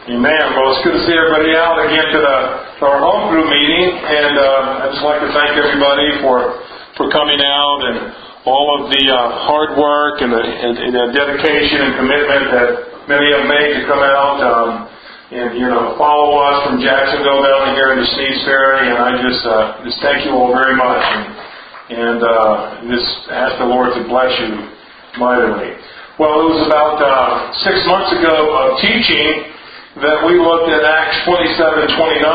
Amen. Well, it's good to see everybody out again to our home group meeting, and I'd just like to thank everybody for coming out and all of the hard work and the dedication and commitment that many have made to come out and follow us from Jacksonville down here into Sneads Ferry. And I just thank you all very much, and just ask the Lord to bless you mightily. Well, it was about 6 months ago of teaching that we looked at Acts 27:29,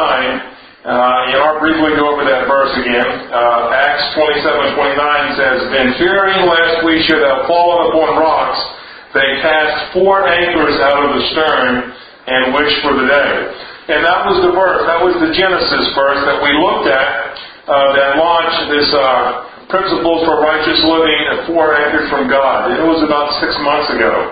and I'll briefly go over that verse again. Acts 27:29 says, "Then fearing lest we should have fallen upon rocks, they cast 4 anchors out of the stern and wished for the day." And that was the verse, that was the Genesis verse that we looked at that launched this Principles for Righteous Living at 4 Anchors from God. And it was about 6 months ago.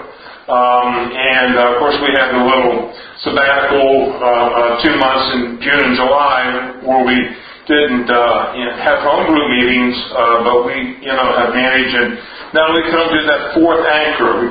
And of course we had the little sabbatical 2 months in June and July where we didn't have home group meetings, but we have managed, and now we come to that 4th anchor.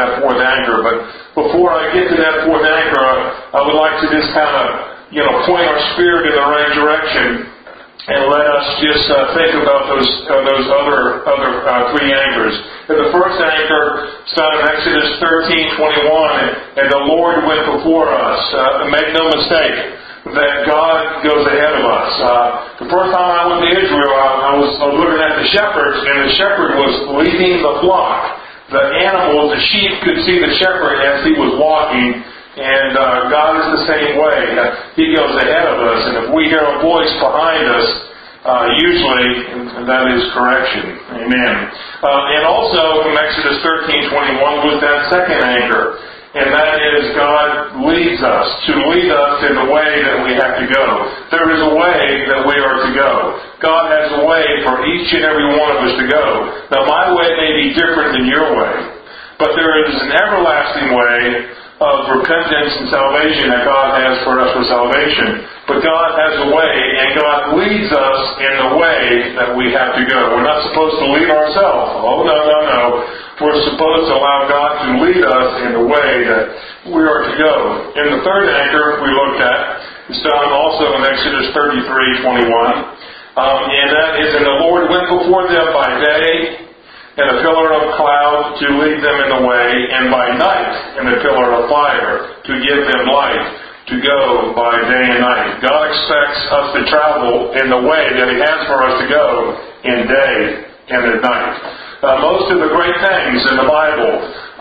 But before I get to that 4th anchor, I would like to just kind of point our spirit in the right direction and let us just think about those other 3 anchors. And the first anchor is found in Exodus 13:21, and the Lord went before us. Make no mistake that God goes ahead of us. The first time I went to Israel, I was looking at the shepherds, and the shepherd was leading the flock. The animals, the sheep, could see the shepherd as he was walking. And God is the same way. He goes ahead of us, and if we hear a voice behind us, usually that is correction. Amen. And also from Exodus 13:21 was that second anchor, and that is God leads us, to lead us in the way that we have to go. There is a way that we are to go. God has a way for each and every one of us to go. Now my way may be different than your way, but there is an everlasting way of repentance and salvation that God has for us for salvation. But God has a way, and God leads us in the way that we have to go. We're not supposed to lead ourselves. Oh, no. We're supposed to allow God to lead us in the way that we are to go. And the third anchor we looked at is found also in Exodus 33:21. And that is, "And the Lord went before them by day in a pillar of cloud to lead them in the way, and by night in a pillar of fire to give them light to go by day and night." God expects us to travel in the way that He has for us to go in day and at night. Most of the great things in the Bible,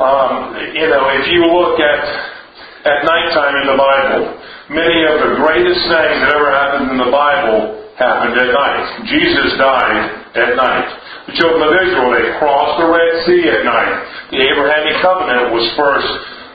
if you look at nighttime in the Bible, many of the greatest things that ever happened in the Bible happened at night. Jesus died at night. The children of Israel, they crossed the Red Sea at night. The Abrahamic covenant was first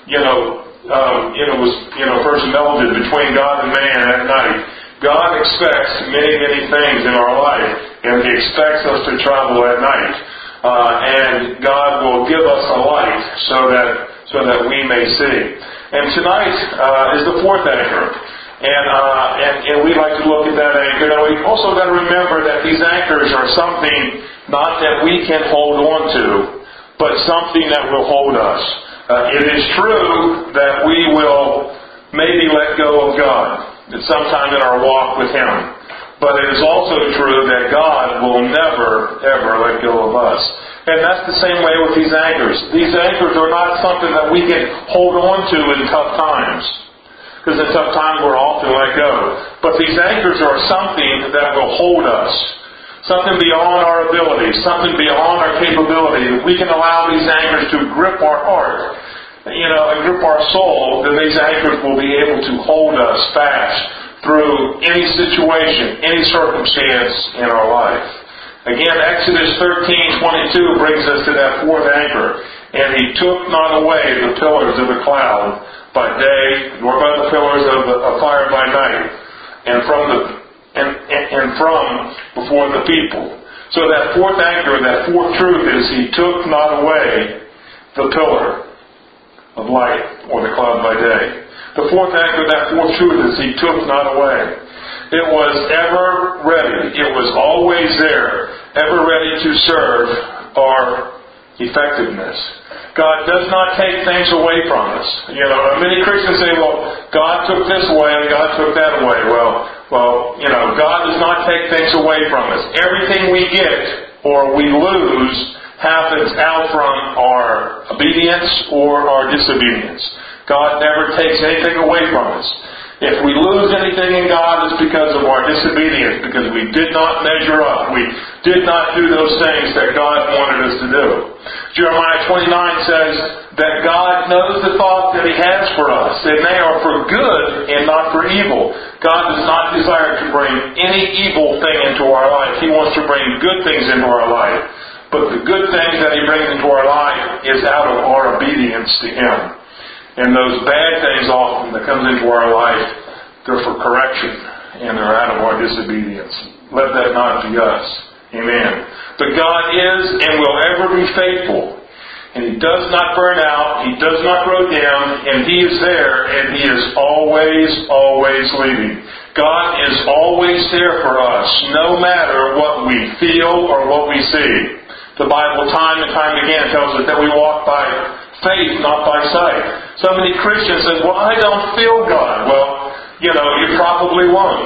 melded between God and man at night. God expects many things in our life, and He expects us to travel at night. And God will give us a light so that we may see. And tonight is the 4th anchor. And we like to look at that anchor. Now we've also got to remember that these anchors are something not that we can hold on to, but something that will hold us. It is true that we will maybe let go of God at some time in our walk with Him. But it is also true that God will never, ever let go of us. And that's the same way with these anchors. These anchors are not something that we can hold on to in tough times, because in tough times we're often let go. But these anchors are something that will hold us. Something beyond our ability, something beyond our capability. We can allow these anchors to grip our heart, and grip our soul, then these anchors will be able to hold us fast through any situation, any circumstance in our life. Again, Exodus 13:22 brings us to that 4th anchor. "And He took not away the pillars of the cloud by day, nor by the pillars of fire by night, and from before the people." So that 4th anchor, that 4th truth is He took not away the pillar of light or the cloud by day. The 4th anchor, that 4th truth is He took not away. It was ever ready. It was always there, ever ready to serve our effectiveness. God does not take things away from us. Many Christians say, well, God took this away and God took that away. Well, God does not take things away from us. Everything we get or we lose happens out from our obedience or our disobedience. God never takes anything away from us. If we lose anything in God, it's because of our disobedience, because we did not measure up. We did not do those things that God wanted us to do. Jeremiah 29 says that God knows the thoughts that He has for us, and they are for good and not for evil. God does not desire to bring any evil thing into our life. He wants to bring good things into our life. But the good things that He brings into our life is out of our obedience to Him. And those bad things often that comes into our life, they're for correction, and they're out of our disobedience. Let that not be us. Amen. But God is and will ever be faithful. And He does not burn out, He does not grow dim, and He is there, and He is always, always leading. God is always there for us, no matter what we feel or what we see. The Bible time and time again tells us that we walk by faith, not by sight. So many Christians say, well, I don't feel God. Well, you probably won't.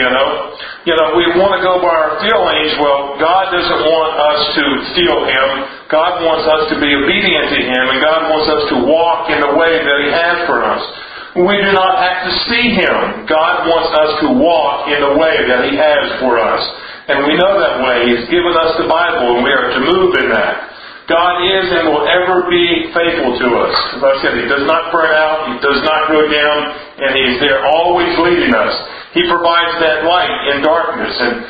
We want to go by our feelings. Well, God doesn't want us to feel Him. God wants us to be obedient to Him, and God wants us to walk in the way that He has for us. We do not have to see Him. God wants us to walk in the way that He has for us. And we know that way. He's given us the Bible, and we are to move in that. God is and will ever be faithful to us. As I said, He does not burn out, He does not go down, and He's there always leading us. He provides that light in darkness. And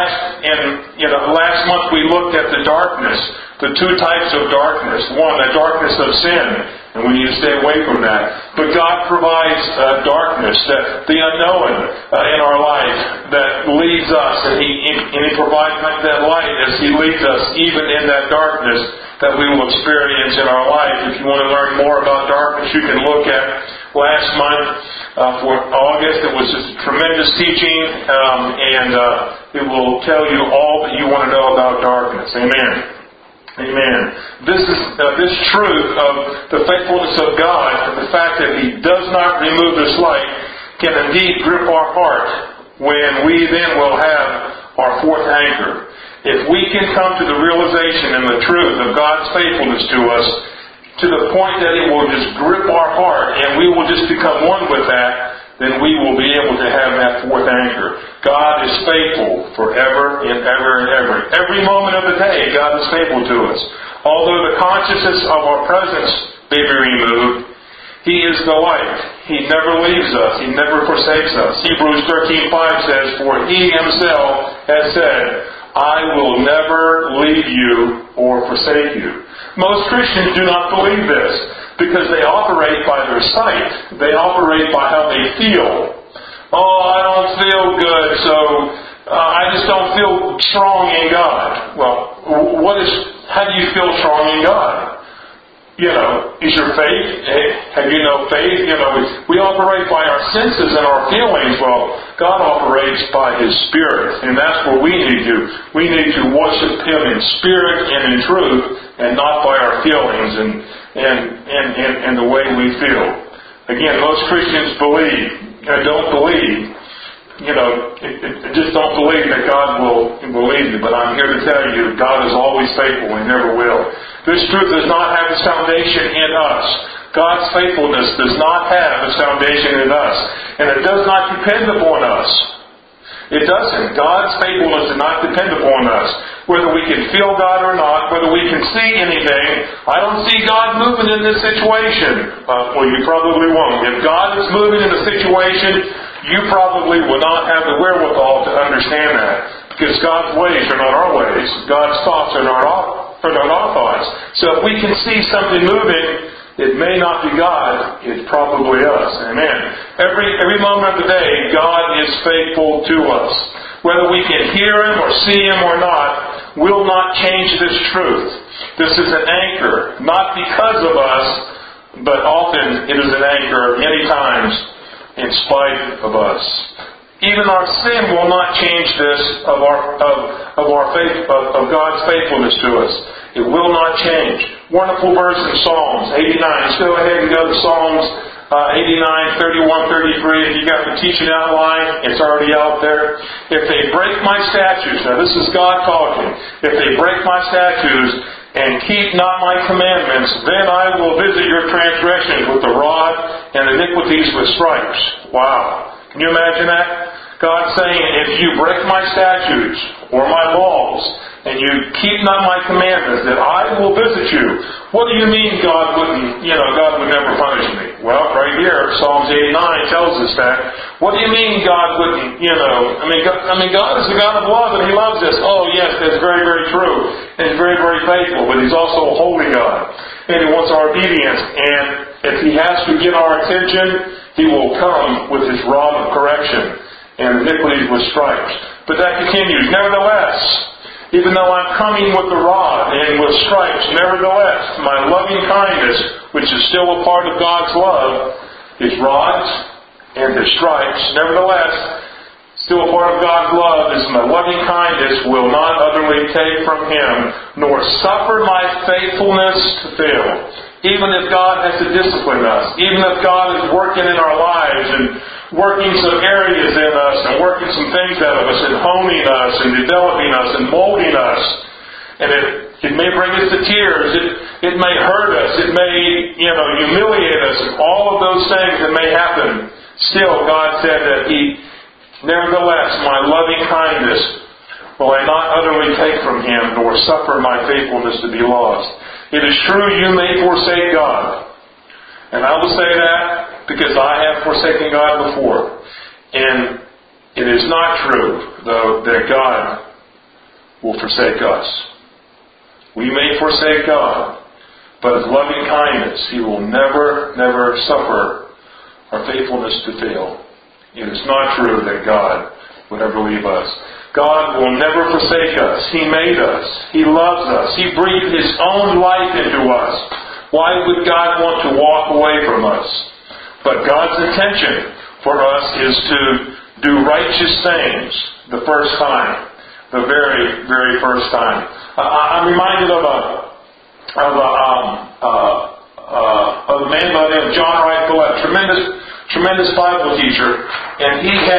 last month we looked at the darkness, the two types of darkness. One, the darkness of sin, and we need to stay away from that. But God provides darkness, the unknown in our life that leads us, and He provides that light as He leads us, even in that darkness that we will experience in our life. If you want to learn more about darkness, you can look at last month for August. It was just a tremendous teaching, and it will tell you all that you want to know about darkness. Amen. Amen. This truth of the faithfulness of God, and the fact that He does not remove this light, can indeed grip our heart when we then will have our fourth anchor. If we can come to the realization and the truth of God's faithfulness to us, to the point that it will just grip our heart and we will just become one with that, then we will be able to have that fourth anchor. God is faithful forever and ever and ever. Every moment of the day, God is faithful to us. Although the consciousness of our presence may be removed, He is the light. He never leaves us. He never forsakes us. Hebrews 13:5 says, for He Himself has said, I will never leave you or forsake you. Most Christians do not believe this because they operate by their sight. They operate by how they feel. Oh, I don't feel good, so I just don't feel strong in God. Well, how do you feel strong in God? Is your faith? Have you no faith? We operate by our senses and our feelings. Well, God operates by His Spirit, and that's what we need to do. We need to worship Him in spirit and in truth, and not by our feelings and the way we feel. Again, most Christians don't believe. Just don't believe that God will lead you. But I'm here to tell you, God is always faithful and never will. This truth does not have its foundation in us. God's faithfulness does not have its foundation in us. And it does not depend upon us. It doesn't. God's faithfulness does not depend upon us. Whether we can feel God or not, whether we can see anything, I don't see God moving in this situation. Well, you probably won't. If God is moving in a situation, you probably will not have the wherewithal to understand that. Because God's ways are not our ways. God's thoughts are not our thoughts. So if we can see something moving, it may not be God, it's probably us. Amen. Every moment of the day, God is faithful to us. Whether we can hear Him or see Him or not, will not change this truth. This is an anchor, not because of us, but often it is an anchor many times in spite of us. Even our sin will not change this of our faith, of God's faithfulness to us. It will not change. Wonderful verse in Psalms 89. Let's go ahead and go to Psalms 89, 31, 33. If you got the teaching outline, it's already out there. If they break my statutes, now this is God talking. If they break my statutes and keep not my commandments, then I will visit your transgressions with the rod and iniquities with stripes. Wow. Can you imagine that? God saying, if you break my statutes or my laws and you keep not my commandments, that I will visit you. What do you mean God would never punish me? Well, right here, Psalms 89 tells us that. What do you mean God wouldn't, God is the God of love and He loves us. Oh yes, that's very, very true. And He's very, very faithful, but He's also a holy God. And He wants our obedience. And if He has to get our attention, He will come with His rod of correction and iniquities with stripes. But that continues. Nevertheless, even though I'm coming with the rod and with stripes, nevertheless, my loving kindness, which is still a part of God's love, His rods and His stripes, nevertheless, still a part of God's love is my loving kindness will not utterly take from Him, nor suffer my faithfulness to fail. Even if God has to discipline us, even if God is working in our lives and working some areas in us and working some things out of us and honing us and developing us and molding us, and it may bring us to tears, it may hurt us, it may humiliate us, and all of those things that may happen. Still, God said that nevertheless, my loving kindness will I not utterly take from Him, nor suffer my faithfulness to be lost. It is true you may forsake God. And I will say that because I have forsaken God before. And it is not true, though, that God will forsake us. We may forsake God, but His loving kindness, He will never, never suffer our faithfulness to fail. It is not true that God would ever leave us. God will never forsake us. He made us. He loves us. He breathed His own life into us. Why would God want to walk away from us? But God's intention for us is to do righteous things the first time. The very, very first time. I'm reminded of a man by the name of John Wright Collette, tremendous Bible teacher, and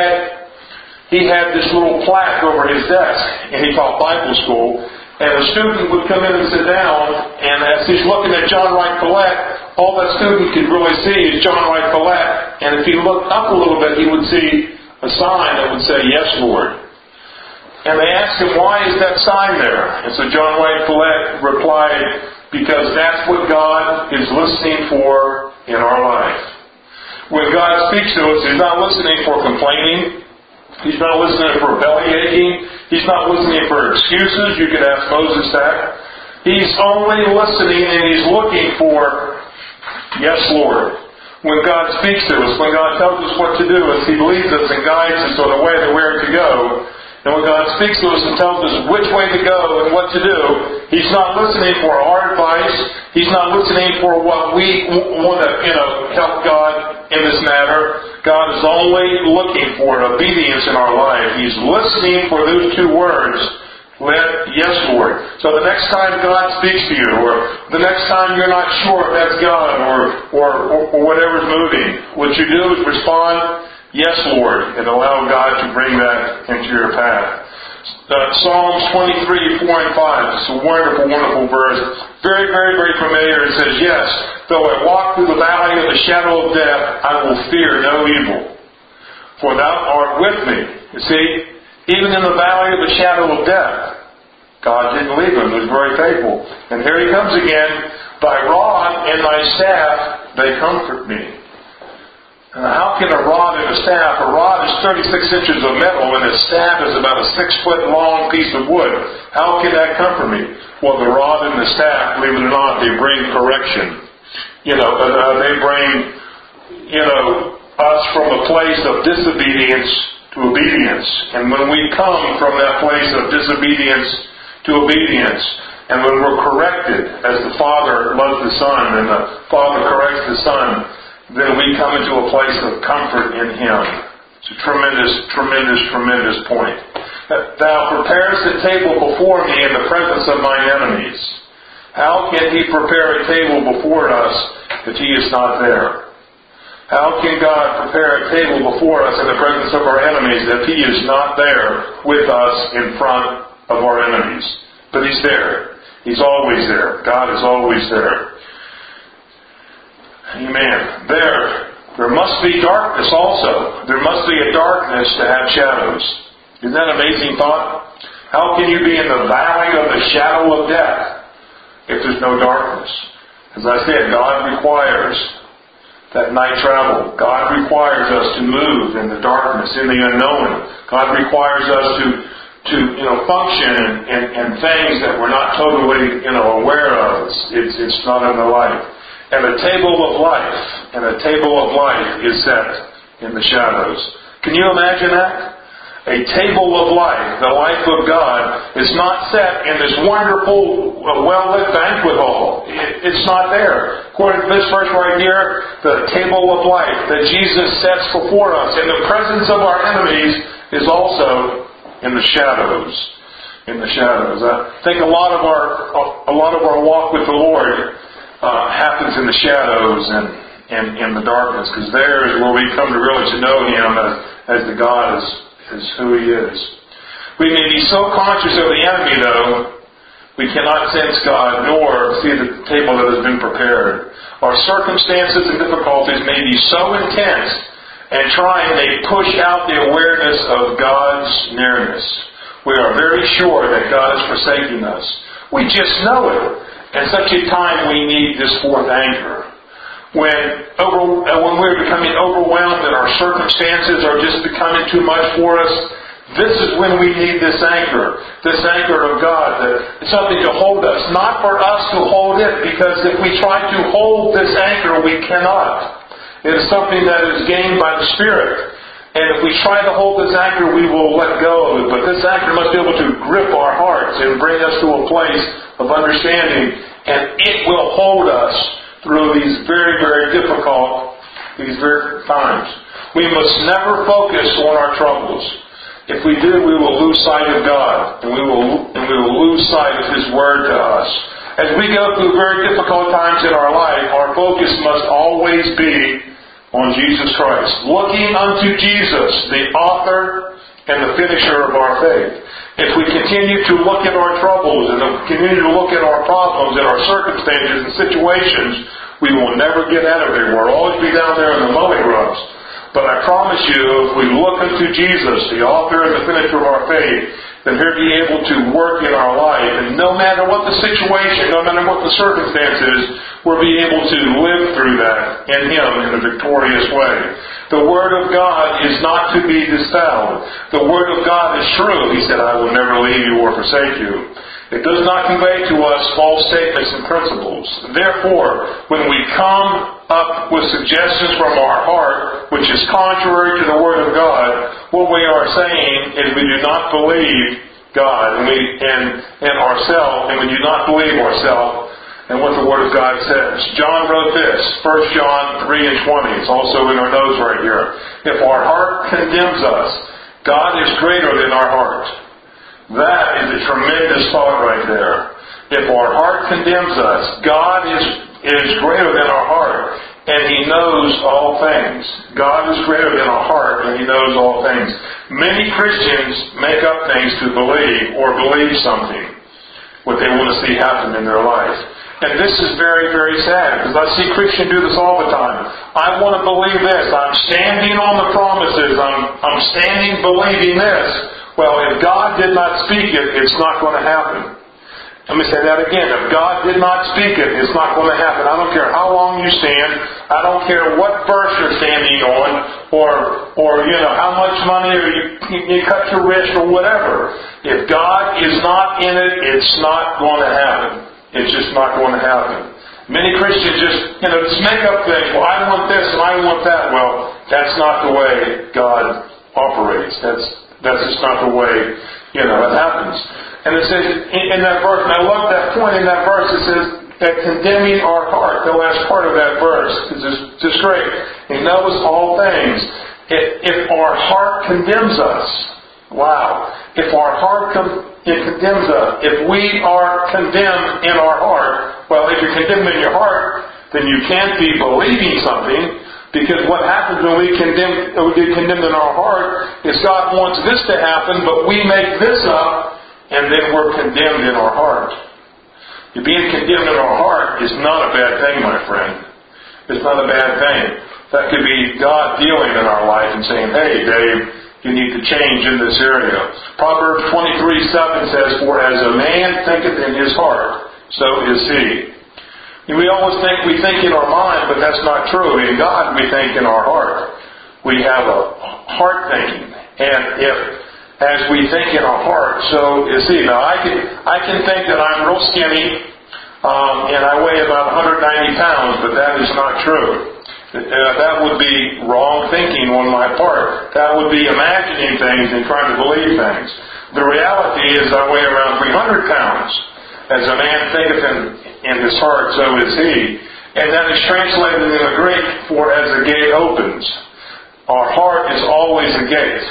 he had this little plaque over his desk, and he taught Bible school, and a student would come in and sit down, and as he's looking at John Wright Collette, all that student could really see is John Wright Collette, and if he looked up a little bit, he would see a sign that would say, "Yes, Lord." And they asked him, "Why is that sign there?" And so John Wright Collette replied, "Because that's what God is listening for in our life." When God speaks to us, He's not listening for complaining. He's not listening for belly aching. He's not listening for excuses. You could ask Moses that. He's only listening and He's looking for, "Yes, Lord." When God speaks to us, when God tells us what to do, as He leads us and guides us on the way that we're to go, and when God speaks to us and tells us which way to go and what to do, He's not listening for our advice. He's not listening for what we want to help God in this matter. God is only looking for obedience in our life. He's listening for those two words, "Yes, Lord." So the next time God speaks to you, or the next time you're not sure if that's God or whatever's moving, what you do is respond, "Yes, Lord," and allow God to bring that into your path. Psalms 23, 4 and 5. It's a wonderful, wonderful verse. Very, very, very familiar. It says, "Yes, though I walk through the valley of the shadow of death, I will fear no evil. For Thou art with me." You see, even in the valley of the shadow of death, God didn't leave him. He was very faithful. And here He comes again. "Thy rod and Thy staff, they comfort me." How can a rod and a staff? A rod is 36 inches of metal, and a staff is about a 6-foot long piece of wood. How can that comfort me? Well, the rod and the staff, believe it or not, they bring correction. They bring, us from a place of disobedience to obedience. And when we come from that place of disobedience to obedience, and when we're corrected, as the Father loves the Son, and the Father corrects the Son, then we come into a place of comfort in Him. It's a tremendous, tremendous, tremendous point. "Thou preparest a table before me in the presence of mine enemies." How can He prepare a table before us if He is not there? How can God prepare a table before us in the presence of our enemies if He is not there with us in front of our enemies? But He's there. He's always there. God is always there. Amen. There must be darkness also. There must be a darkness to have shadows. Isn't that an amazing thought? How can you be in the valley of the shadow of death if there's no darkness? As I said, God requires that night travel. God requires us to move in the darkness, in the unknown. God requires us to function in things that we're not totally aware of. It's not in the light. And a table of life is set in the shadows. Can you imagine that? A table of life, the life of God, is not set in this wonderful, well-lit banquet hall. It's not there. According to this verse right here, the table of life that Jesus sets before us in the presence of our enemies is also in the shadows. In the shadows. I think a lot of our walk with the Lord happens in the shadows and in the darkness, because there is where we come to really to know Him as the God is who He is. We may be so conscious of the enemy, though, we cannot sense God nor see the table that has been prepared. Our circumstances and difficulties may be so intense and trying, they push out the awareness of God's nearness. We are very sure that God is forsaking us. We just know it. In such a time, we need this fourth anchor. When we're becoming overwhelmed and our circumstances are just becoming too much for us, this is when we need this anchor of God, that it's something to hold us, not for us to hold it, because if we try to hold this anchor, we cannot. It is something that is gained by the Spirit. And if we try to hold this anchor, we will let go of it. But this anchor must be able to grip our hearts and bring us to a place of understanding, and it will hold us through these very, very difficult, times. We must never focus on our troubles. If we do, we will lose sight of God, and we will lose sight of His Word to us. As we go through very difficult times in our life, our focus must always be on Jesus Christ, looking unto Jesus, the author and the finisher of our faith. If we continue to look at our troubles and continue to look at our problems and our circumstances and situations, we will never get out of there. We'll always be down there in the mully grubs. But I promise you, if we look unto Jesus, the author and the finisher of our faith, then He'll be able to work in our life. And no matter what the situation, no matter what the circumstances, we'll be able to live through that in Him in a victorious way. The Word of God is not to be dispelled. The Word of God is true. He said, I will never leave you or forsake you. It does not convey to us false statements and principles. Therefore, when we come up with suggestions from our heart, which is contrary to the Word of God, what we are saying is we do not believe God and ourselves, and we do not believe ourselves and what the Word of God says. John wrote this, 1 John 3:20. It's also in our notes right here. If our heart condemns us, God is greater than our heart. That is a tremendous thought right there. If our heart condemns us, God is greater than our heart, and He knows all things. God is greater than our heart, and He knows all things. Many Christians make up things to believe or believe something, what they want to see happen in their life. And this is very, very sad, because I see Christians do this all the time. I want to believe this. I'm standing on the promises. I'm standing believing this. Well, if God did not speak it, it's not going to happen. Let me say that again. If God did not speak it, it's not going to happen. I don't care how long you stand. I don't care what verse you're standing on, or how much money, or you cut your wrist, or whatever. If God is not in it, it's not going to happen. It's just not going to happen. Many Christians just make up things. Well, I want this and I want that. Well, that's not the way God operates. That's just not the way it happens. And it says in that verse, and I love that point in that verse. It says that condemning our heart. The last part of that verse is just great. He knows all things. If our heart condemns us, wow! If our heart condemns us, if we are condemned in our heart, well, if you're condemned in your heart, then you can't be believing something, Because what happens when we get condemned in our heart is God wants this to happen, but we make this up, and then we're condemned in our heart. Being condemned in our heart is not a bad thing, my friend. It's not a bad thing. That could be God dealing in our life and saying, hey, Dave, you need to change in this area. Proverbs 23:7 says, for as a man thinketh in his heart, so is he. And we always think we think in our mind, but that's not true. In God, we think in our heart. We have a heart thinking. And if, as we think in our heart, so is he. Now, I can think that I'm real skinny, and I weigh about 190 pounds, but that is not true. That would be wrong thinking on my part. That would be imagining things and trying to believe things. The reality is I weigh around 300 pounds. As a man thinketh in his heart, so is he. And that is translated in the Greek for as a gate opens. Our heart is always a gate.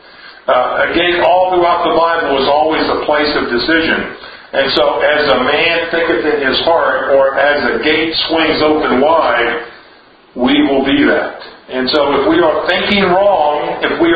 A gate all throughout the Bible is always a place of decision. And so as a man thinketh in his heart, or as a gate swings open wide, we will be that. And so if we are thinking wrong, and we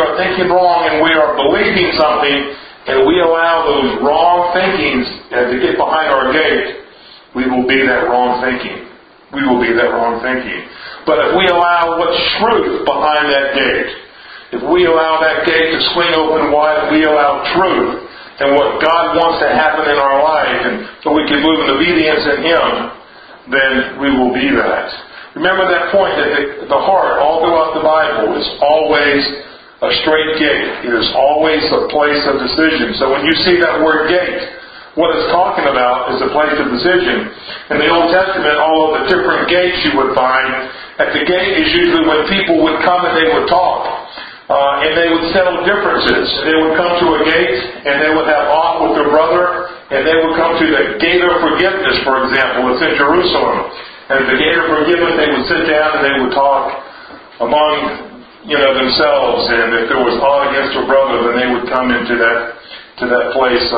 are believing something, and we allow those wrong thinkings to get behind our gate, we will be that wrong thinking. We will be that wrong thinking. But if we allow what's truth behind that gate, if we allow that gate to swing open wide, we allow truth and what God wants to happen in our life, and so we can move in obedience in Him, then we will be that. Remember that point that the heart, all throughout the Bible, is always a straight gate. It is always a place of decision. So when you see that word gate, what it's talking about is a place of decision. In the Old Testament, all of the different gates you would find, at the gate is usually when people would come and they would talk. And they would settle differences. They would come to a gate and they would have aught with their brother, and they would come to the gate of forgiveness, for example. It's in Jerusalem. And at the gate of forgiveness, they would sit down and they would talk among themselves, and if there was aught against a brother, then they would come into that place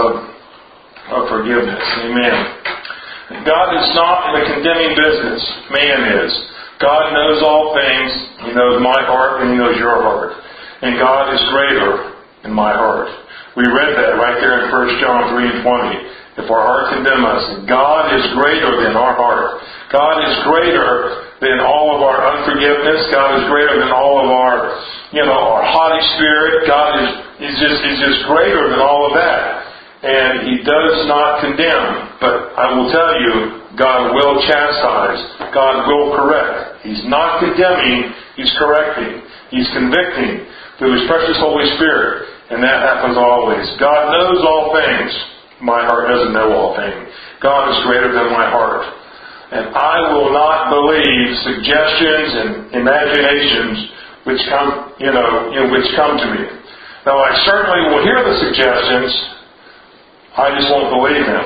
of forgiveness. Amen. God is not in the condemning business. Man is. God knows all things. He knows my heart and He knows your heart. And God is greater in my heart. We read that right there in 1 John 3:20. If our heart condemn us, God is greater than our heart. God is greater than all of our unforgiveness. God is greater than all of our haughty spirit. God is just greater than all of that. And He does not condemn. But I will tell you, God will chastise. God will correct. He's not condemning. He's correcting. He's convicting through His precious Holy Spirit. And that happens always. God knows all things. My heart doesn't know all things. God is greater than my heart. And I will not believe suggestions and imaginations which come to me. Now, I certainly will hear the suggestions. I just won't believe them.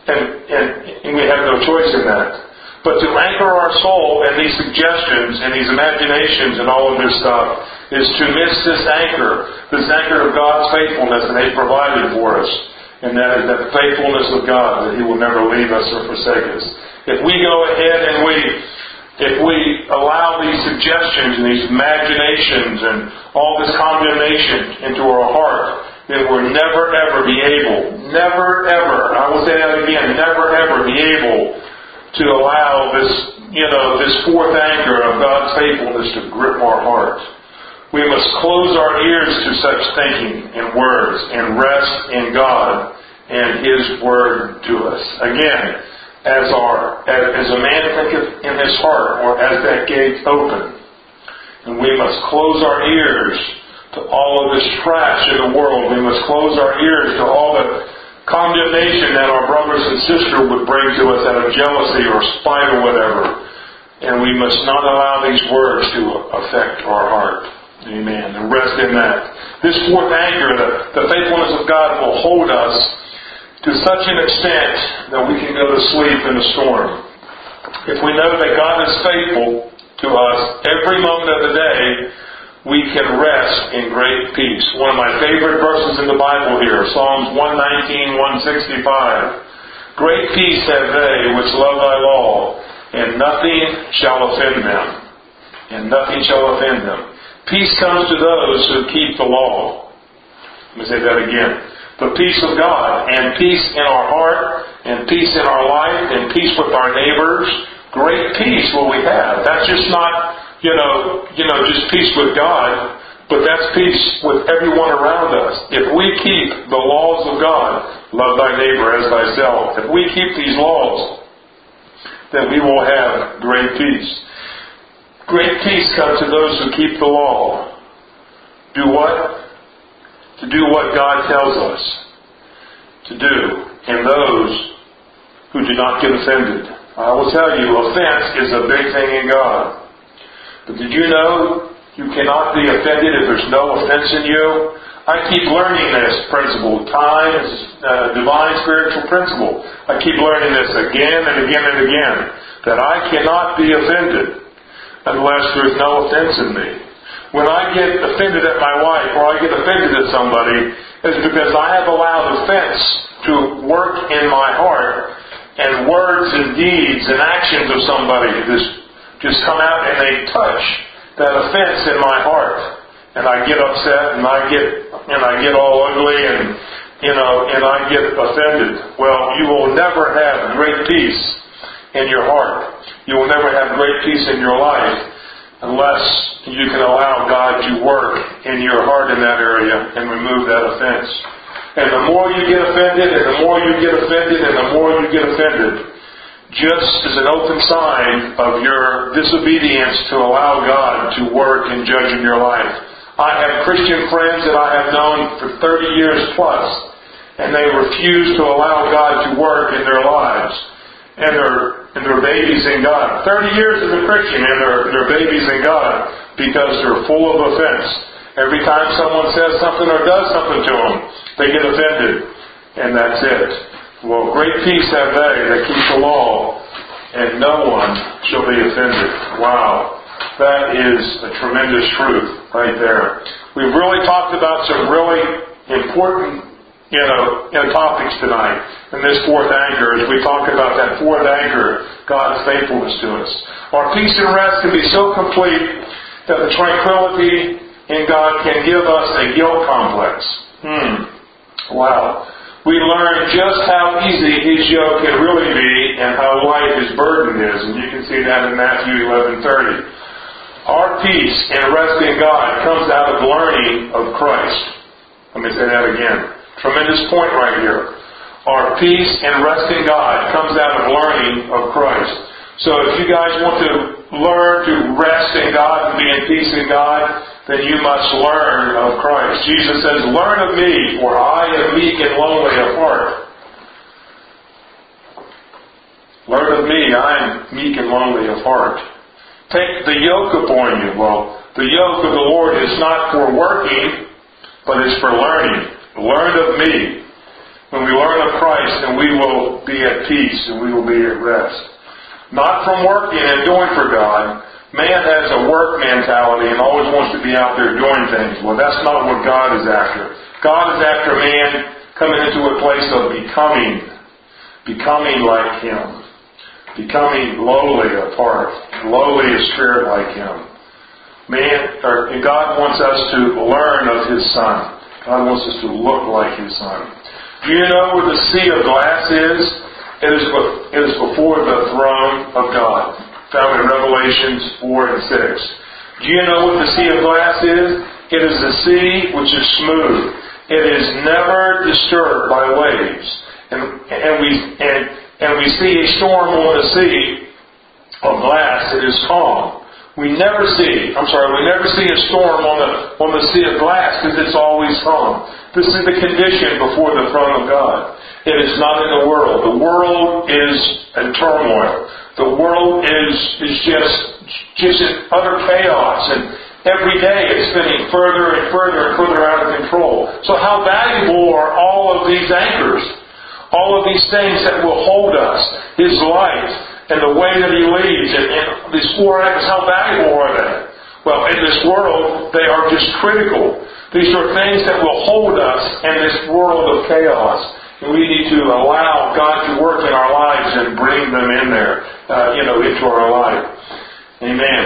And we have no choice in that. But to anchor our soul in these suggestions and these imaginations and all of this stuff is to miss this anchor of God's faithfulness that He provided for us. And that is that faithfulness of God, that He will never leave us or forsake us. If we go ahead and if we allow these suggestions and these imaginations and all this condemnation into our heart, then we'll never ever be able, I will say that again, never ever be able to allow this fourth anchor of God's faithfulness to grip our heart. We must close our ears to such thinking and words and rest in God and His Word to us. Again, as a man thinketh in his heart, or as that gate open. And we must close our ears to all of this trash in the world. We must close our ears to all the condemnation that our brothers and sisters would bring to us out of jealousy or spite or whatever. And we must not allow these words to affect our heart. Amen. And rest in that. This fourth anchor, the faithfulness of God, will hold us to such an extent that we can go to sleep in a storm. If we know that God is faithful to us every moment of the day, we can rest in great peace. One of my favorite verses in the Bible here, Psalms 119, 165. Great peace have they which love thy law, and nothing shall offend them. and nothing shall offend them. Peace comes to those who keep the law. Let me say that again. The peace of God, and peace in our heart, and peace in our life, and peace with our neighbors. Great peace will we have. That's just not, just peace with God, but that's peace with everyone around us. If we keep the laws of God, love thy neighbor as thyself, if we keep these laws, then we will have great peace. Great peace comes to those who keep the law. Do what? To do what God tells us to do. And those who do not get offended. I will tell you, offense is a big thing in God. But did you know you cannot be offended if there's no offense in you? I keep learning this principle. Time is a divine spiritual principle. I keep learning this again and again and again. That I cannot be offended unless there's no offense in me. When I get offended at my wife or I get offended at somebody, it's because I have allowed offense to work in my heart, and words and deeds and actions of somebody just come out and they touch that offense in my heart. And I get upset and I get all ugly and I get offended. Well, you will never have great peace in your heart. You will never have great peace in your life unless you can allow God to work in your heart in that area and remove that offense. And the more you get offended, and the more you get offended, and the more you get offended, just as an open sign of your disobedience to allow God to work and judge in your life. I have Christian friends that I have known for 30 years plus, and they refuse to allow God to work in their lives. And they're babies in God. 30 years as a Christian, and they're babies in God because they're full of offense. Every time someone says something or does something to them, they get offended. And that's it. Well, great peace have they that keep the law, and no one shall be offended. Wow. That is a tremendous truth right there. We've really talked about some really important topics tonight in this fourth anchor, as we talk about that fourth anchor, God's faithfulness to us. Our peace and rest can be so complete that the tranquility in God can give us a guilt complex. Wow. We learn just how easy His yoke can really be and how light His burden is. And you can see that in Matthew 11:30. Our peace and rest in God comes out of learning of Christ. Let me say that again. Tremendous point right here. Our peace and rest in God comes out of learning of Christ. So if you guys want to learn to rest in God and be in peace in God, then you must learn of Christ. Jesus says, "Learn of me, for I am meek and lowly of heart." Learn of me, I am meek and lowly of heart. Take the yoke upon you. Well, the yoke of the Lord is not for working, but it's for learning. Learn of me. When we learn of Christ, then we will be at peace and we will be at rest. Not from working and doing for God. Man has a work mentality and always wants to be out there doing things. Well, that's not what God is after. God is after man coming into a place of becoming like Him. Becoming lowly of heart, lowly of spirit like Him. God wants us to learn of His Son. God wants us to look like His Son. Do you know where the sea of glass is? It is before the throne of God. Found in Revelations 4 and 6. Do you know what the sea of glass is? It is a sea which is smooth. It is never disturbed by waves. And we see a storm on the sea of glass. It is calm. We never see a storm on the sea of glass because it's always calm. This is the condition before the throne of God. It is not in the world. The world is in turmoil. The world is just in utter chaos, and every day it's spinning further and further and further out of control. So how valuable are all of these anchors? All of these things that will hold us, His life, and the way that He leads, and these four anchors, how valuable are they? Well, in this world, they are just critical. These are things that will hold us in this world of chaos. And we need to allow God to work in our lives and bring them in there, into our life. Amen.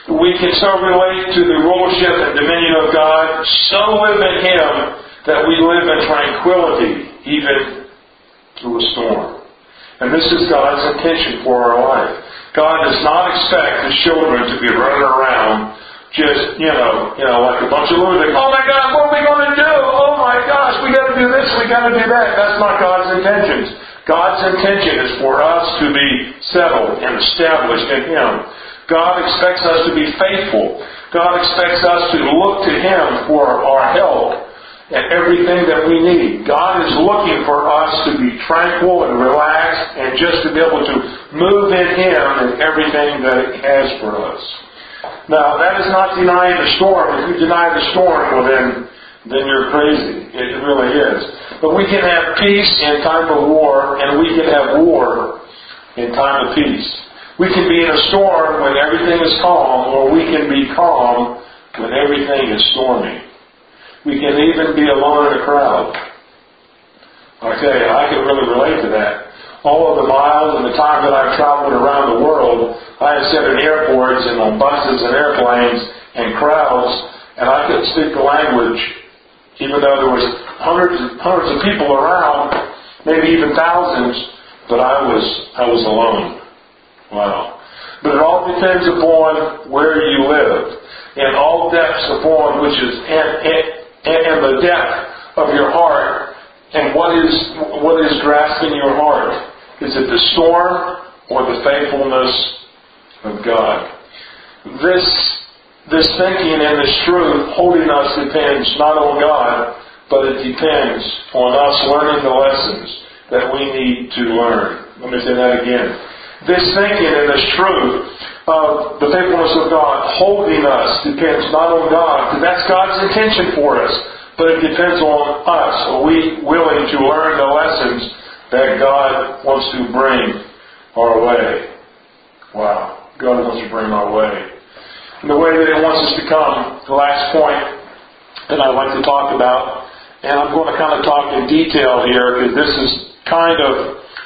We can so relate to the rulership and dominion of God, so live in Him that we live in tranquility, even through a storm. And this is God's intention for our life. God does not expect His children to be running around just, like a bunch of lunatics. Oh my God, what are we going to do? Oh my gosh, we got to do this, we got to do that. That's not God's intentions. God's intention is for us to be settled and established in Him. God expects us to be faithful. God expects us to look to Him for our help and everything that we need. God is looking for us to be tranquil and relaxed and just to be able to move in Him and everything that He has for us. Now, that is not denying the storm. If you deny the storm, well then you're crazy. It really is. But we can have peace in time of war, and we can have war in time of peace. We can be in a storm when everything is calm, or we can be calm when everything is stormy. We can even be alone in a crowd. I tell you, I can really relate to that. All of the miles and the time that I've traveled around the world, I have sat in airports and on buses and airplanes and crowds, and I couldn't speak the language, even though there was hundreds of people around, maybe even thousands, but I was alone. Wow. But it all depends upon where you live, and all depths upon which is and the depth of your heart, and what is grasping your heart. Is it the storm or the faithfulness of God? This thinking and this truth holding us depends not on God, but it depends on us learning the lessons that we need to learn. Let me say that again. This thinking and this truth of the faithfulness of God holding us depends not on God, because that's God's intention for us, but it depends on us. Are we willing to learn the lessons that God wants to bring our way? Wow. God wants to bring our way. And the way that He wants us to come, the last point that I'd like to talk about, and I'm going to kind of talk in detail here, because this is kind of,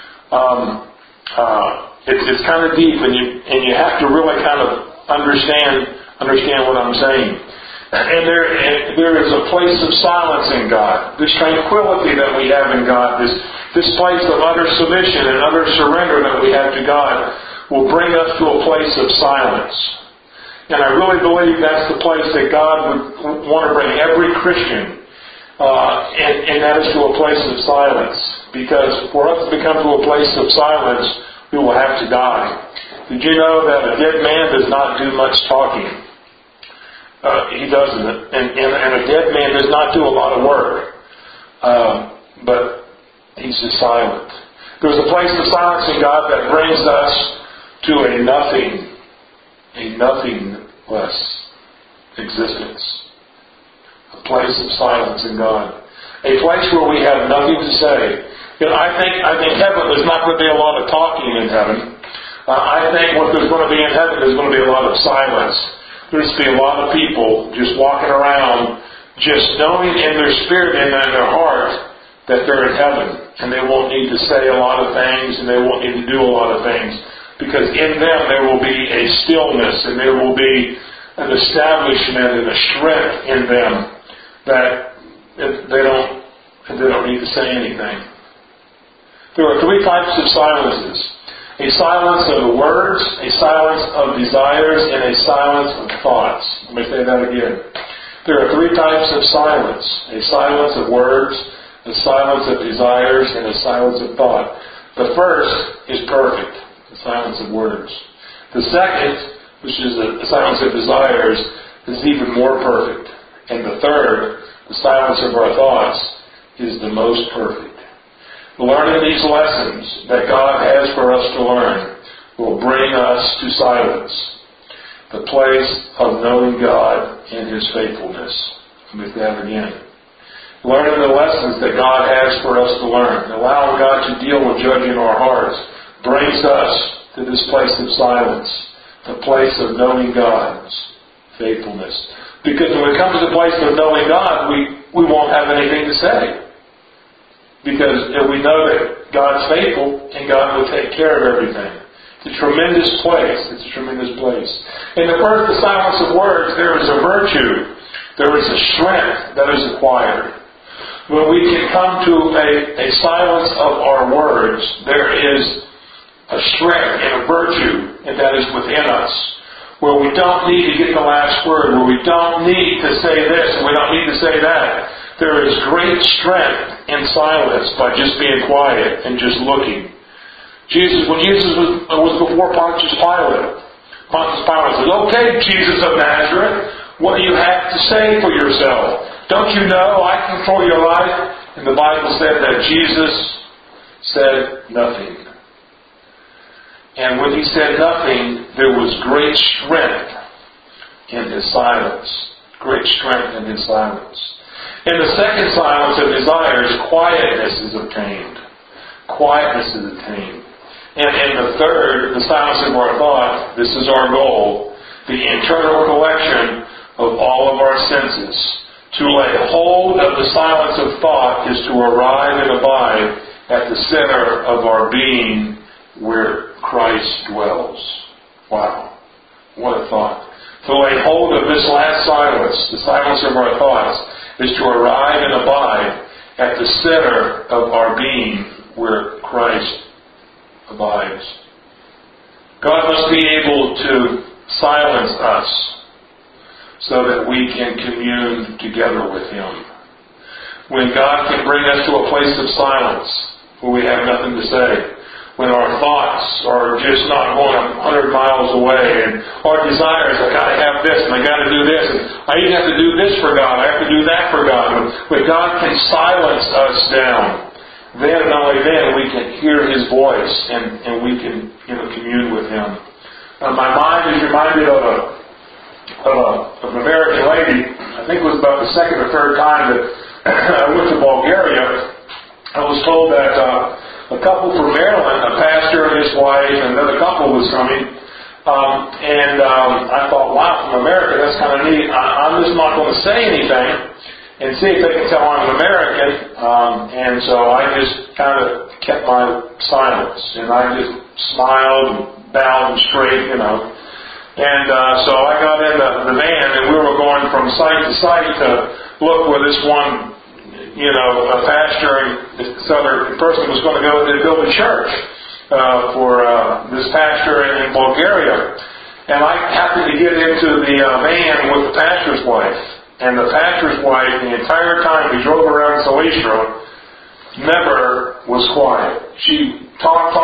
it's kind of deep, and you have to really kind of understand what I'm saying. And there is a place of silence in God. This tranquility that we have in God, this place of utter submission and utter surrender that we have to God will bring us to a place of silence. And I really believe that's the place that God would want to bring every Christian, and that is to a place of silence. Because for us to become to a place of silence, we will have to die. Did you know that a dead man does not do much talking? He doesn't. And a dead man does not do a lot of work. But he's just silent. There's a place of silence in God that brings us to a nothingless existence. A place of silence in God. A place where we have nothing to say. I think heaven, there's not going to be a lot of talking in heaven. I think what there's going to be in heaven is going to be a lot of silence. There's going to be a lot of people just walking around, just knowing in their spirit and in their heart that they're in heaven. And they won't need to say a lot of things, and they won't need to do a lot of things. Because in them there will be a stillness, and there will be an establishment and a strength in them that they don't need to say anything. There are three types of silences. A silence of words, a silence of desires, and a silence of thoughts. Let me say that again. There are three types of silence. A silence of words, a silence of desires, and a silence of thought. The first is perfect, the silence of words. The second, which is the silence of desires, is even more perfect. And the third, the silence of our thoughts, is the most perfect. Learning these lessons that God has for us to learn will bring us to silence, the place of knowing God and His faithfulness. Let me say that again. Learning the lessons that God has for us to learn, allowing God to deal with judging our hearts, brings us to this place of silence, the place of knowing God's faithfulness. Because when it comes to the place of knowing God, we won't have anything to say. Because we know that God's faithful and God will take care of everything. a tremendous place. It's a tremendous place. In the first, the silence of words, there is a virtue. There is a strength that is acquired. When we can come to a silence of our words, there is a strength and a virtue that is within us, where we don't need to get the last word, where we don't need to say this and we don't need to say that. There is great strength in silence by just being quiet and just looking. When Jesus was before Pontius Pilate said, "Okay, Jesus of Nazareth, what do you have to say for yourself? Don't you know I control your life?" And the Bible said that Jesus said nothing. And when he said nothing, there was great strength in his silence. Great strength in his silence. In the second silence of desires, quietness is obtained. Quietness is obtained. And in the third, the silence of our thought, this is our goal, the internal collection of all of our senses. To lay hold of the silence of thought is to arrive and abide at the center of our being where Christ dwells. Wow. What a thought. To lay hold of this last silence, the silence of our thoughts, is to arrive and abide at the center of our being where Christ abides. God must be able to silence us so that we can commune together with Him. When God can bring us to a place of silence where we have nothing to say, when our thoughts are just not going 100 miles away, and our desires, I got to have this, and I got to do this, and I even have to do this for God, I have to do that for God. When God can silence us down, then and only then we can hear His voice and we can commune with Him. My mind is reminded of an American lady. I think it was about the second or third time that I went to Bulgaria. I was told that a couple from Maryland, a pastor and his wife, and another couple was coming. I thought, wow, from America, that's kind of neat. I'm just not going to say anything and see if they can tell I'm an American. And so I just kind of kept my silence. And I just smiled and bowed and straight, And so I got in the van, and we were going from site to site to look where this one, a pastor and this other person was going to go and build a church for this pastor in Bulgaria. And I happened to get into the van with the pastor's wife. And the pastor's wife, the entire time we drove around Silistra, never was quiet. She talked.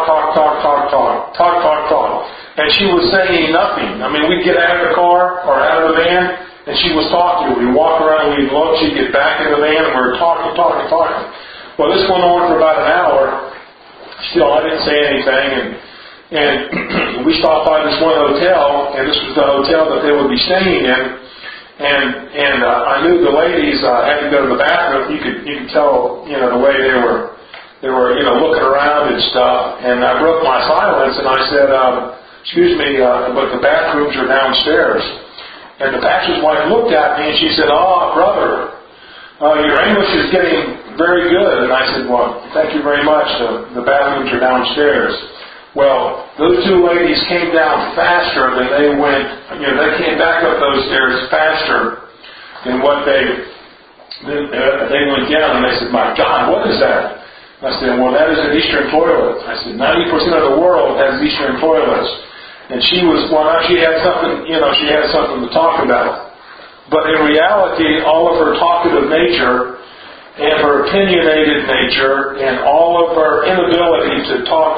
And she was saying nothing. I mean, we'd get out of the car or out of the van, and she was talking. We'd walk around, we'd look, she'd get back in the van, and we were talking. Well, this went on for about an hour. Still, I didn't say anything, and we stopped by this one hotel, and this was the hotel that they would be staying in. And I knew the ladies had to go to the bathroom. You could tell, the way they were looking around and stuff. And I broke my silence and I said, "Excuse me, but the bathrooms are downstairs." And the pastor's wife looked at me and she said, "Oh, brother, your English is getting very good." And I said, "Well, thank you very much. The bathrooms are downstairs." Well, those two ladies came down faster than they went. They came back up those stairs faster than what they went down. And they said, "My God, what is that?" I said, "Well, that is an Eastern toilet." I said, 90% of the world has Eastern toilets. And she had something, she had something to talk about. But in reality, all of her talkative nature and her opinionated nature and all of her inability to talk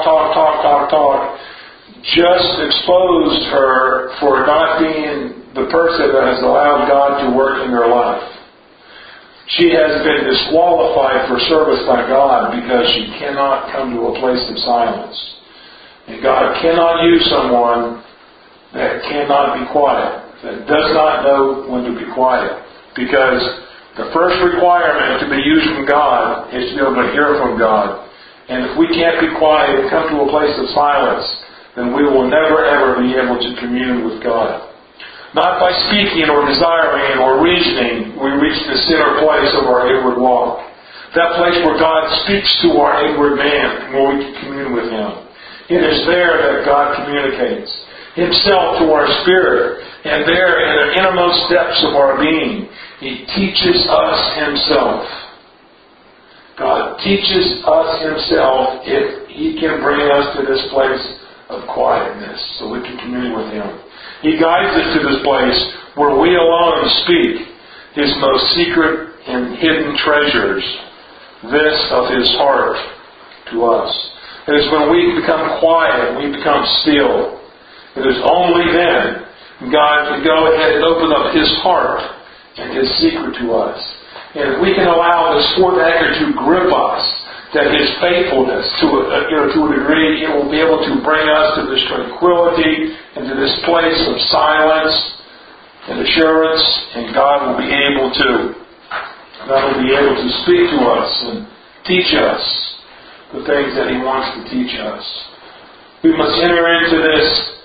just exposed her for not being the person that has allowed God to work in her life. She has been disqualified for service by God because she cannot come to a place of silence. And God cannot use someone that cannot be quiet, that does not know when to be quiet. Because the first requirement to be used from God is to be able to hear from God. And if we can't be quiet and come to a place of silence, then we will never ever be able to commune with God. Not by speaking or desiring or reasoning, we reach the center place of our inward walk. That place where God speaks to our inward man, where we can commune with Him. It is there that God communicates Himself to our spirit, and there in the innermost depths of our being, He teaches us Himself. God teaches us Himself if He can bring us to this place of quietness so we can commune with Him. He guides us to this place where we alone speak His most secret and hidden treasures, this of His heart to us. It is when we become quiet, we become still. It is only then God can go ahead and open up His heart and His secret to us. And if we can allow this fourth anchor to grip us, that His faithfulness, to a degree, it will be able to bring us to this tranquility and to this place of silence and assurance, and God will be able to speak to us and teach us the things that He wants to teach us. We must enter into this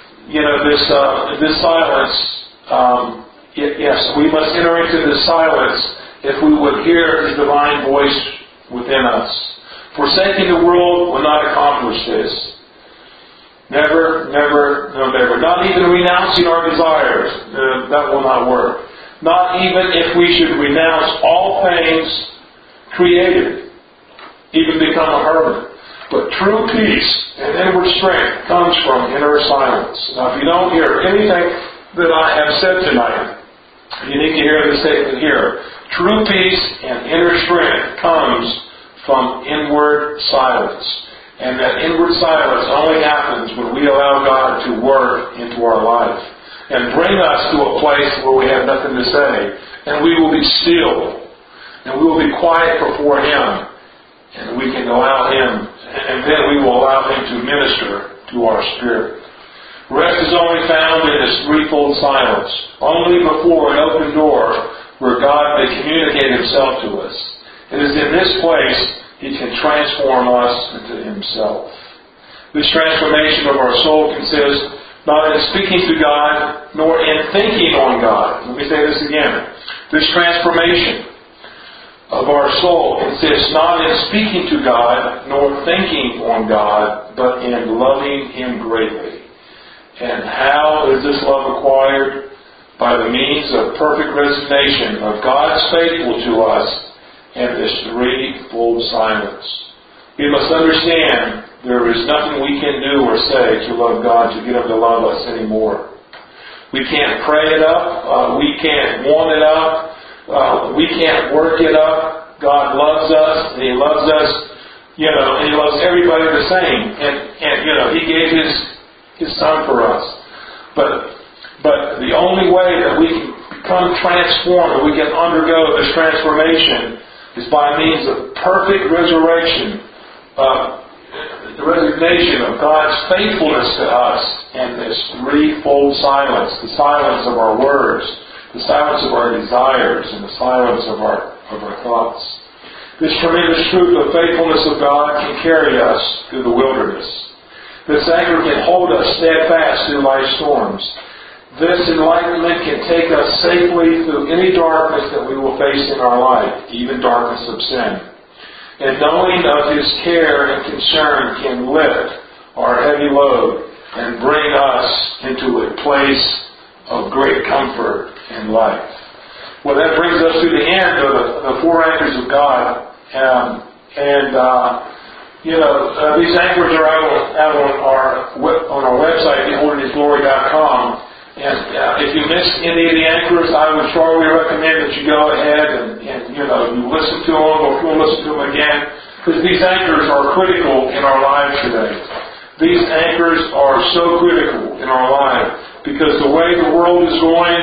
silence. Yes, we must enter into this silence if we would hear His divine voice within us. Forsaking the world will not accomplish this. Never, never, no, never. Not even renouncing our desires. That will not work. Not even if we should renounce all things created, even become a hermit. But true peace and inward strength comes from inner silence. Now, if you don't hear anything that I have said tonight, you need to hear this statement here. True peace and inner strength comes from inward silence. And that inward silence only happens when we allow God to work into our life and bring us to a place where we have nothing to say. And we will be still. And we will be quiet before Him. And we can allow Him, and then we will allow Him to minister to our spirit. Rest is only found in this threefold silence, only before an open door where God may communicate Himself to us. It is in this place He can transform us into Himself. This transformation of our soul consists not in speaking to God, nor in thinking on God. Let me say this again. This transformation of our soul consists not in speaking to God, nor thinking on God, but in loving Him greatly. And how is this love acquired? By the means of perfect resignation of God's faithful to us and this threefold silence. We must understand there is nothing we can do or say to love God to get Him to love us anymore. We can't pray it up. We can't want it up. We can't work it up. God loves us, and He loves us, and He loves everybody the same. And He gave His Son for us. But the only way that we can become transformed, that we can undergo this transformation, is by means of perfect resurrection, the resignation of God's faithfulness to us, and this threefold silence, the silence of our words, the silence of our desires, and the silence of our thoughts. This tremendous truth of faithfulness of God can carry us through the wilderness. This anchor can hold us steadfast through life's storms. This enlightenment can take us safely through any darkness that we will face in our life, even darkness of sin. And knowing of His care and concern can lift our heavy load and bring us into a place of great comfort in life. Well, that brings us to the end of the four anchors of God. These anchors are out on our website, beholdingHisGlory.com. And if you miss any of the anchors, I would strongly recommend that you go ahead and you listen to them, or if you want to listen to them again, because these anchors are critical in our lives today. These anchors are so critical in our lives because the way the world is going,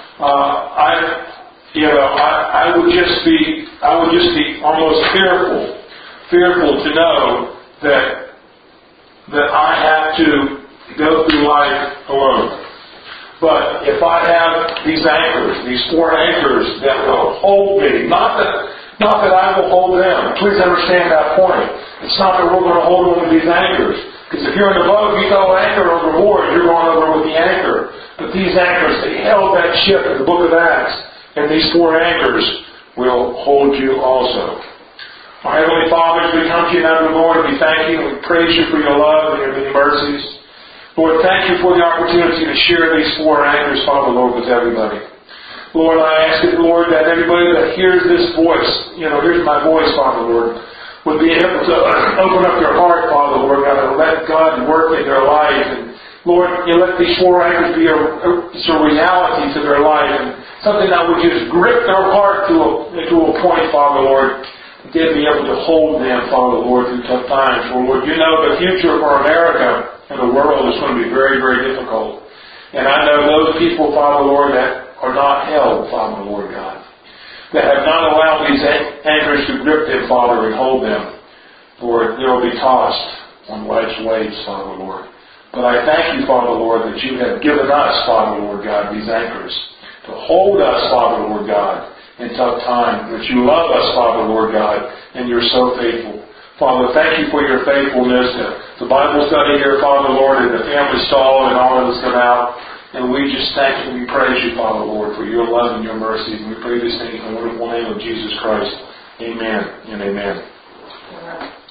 I would just be almost fearful to know that I have to go through life alone. But if I have these anchors, these four anchors that will hold me, not that I will hold them. Please understand that point. It's not that we're going to hold on to these anchors. Because if you're in the boat, you throw an anchor overboard, you're going over with the anchor. But these anchors, they held that ship in the book of Acts. And these four anchors will hold you also. Our Heavenly Father, as we come to you now, Lord, we thank you and we praise you for your love and your many mercies. Lord, thank you for the opportunity to share these 4 anchors, Father, Lord, with everybody. Lord, I ask that, Lord, that everybody that hears this voice, here's my voice, Father, Lord, would be able to open up their heart, Father, Lord, God, and let God work in their life. And Lord, let these 4 anchors be a reality to their life and something that would just grip their heart to a point, Father, Lord, that they'd be able to hold them, Father, Lord, through tough times. For, Lord, you know the future for America and the world is going to be very, very difficult. And I know those people, Father, Lord, that are not held, Father, Lord God, that have not allowed these anchors to grip them, Father, and hold them. Lord, they will be tossed on life's waves, Father, Lord. But I thank you, Father, Lord, that you have given us, Father, Lord God, these anchors to hold us, Father, Lord God, in tough times. That you love us, Father, Lord God, and you're so faithful. Father, thank you for your faithfulness. The Bible study here, Father, Lord, and the family stall and all of us come out. And we just thank you and we praise you, Father, Lord, for your love and your mercy. And we pray these things in the wonderful name of Jesus Christ. Amen and amen.